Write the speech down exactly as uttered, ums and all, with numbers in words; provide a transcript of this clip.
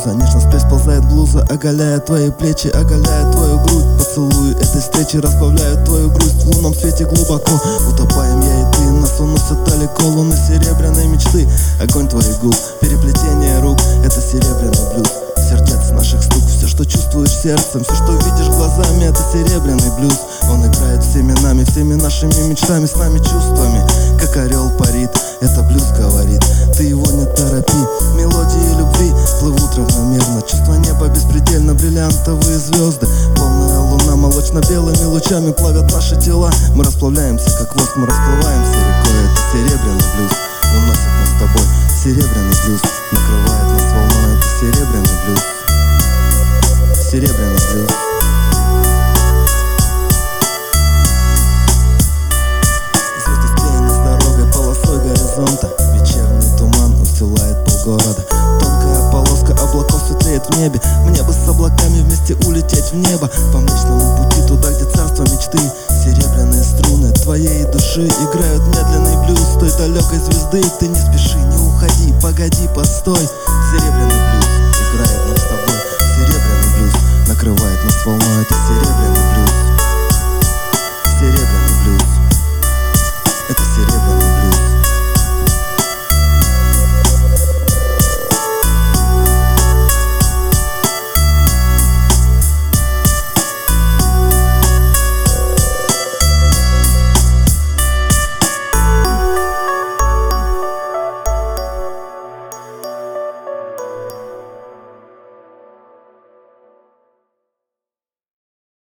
блюза. Нежно спесь ползает блуза, оголяя твои плечи, оголяя твою грудь. Поцелуи этой встречи разбавляют твою грусть. В лунном свете глубоко утопаем я и ты. Нас уносят далеко луны серебряной мечты. Огонь твоих губ, переплетение рук, это серебряный блюз. Сердец наших стук, все, что чувствуешь сердцем, все, что видишь глазами, это серебряный блюз. Он играет всеми нами, всеми нашими мечтами, с нами чувствами, как орел парит. Это блюз говорит, ты его не торопи. Мелодии любви плывут равномерно, чувство неба беспредельно, бриллиантовые звезды. Полная луна молочно-белыми лучами плавят наши тела. Мы расплавляемся, как воск, мы расплываемся рекой. Это серебряный блюз, уносит нас с тобой. Серебряный блюз накрывает нас волной. Это серебряный блюз, серебряный блюз. Звезды склеены с дорогой, полосой горизонта. Вечерний туман устилает полгорода. Тонкая полоска облаков светлеет в небе. Мне бы с облаками вместе улететь в небо, по млечному пути туда, где царство мечты. Серебряные струны твоей души играют медленный блюз той далекой звезды. Ты не спеши, не уходи, погоди, постой. Серебряный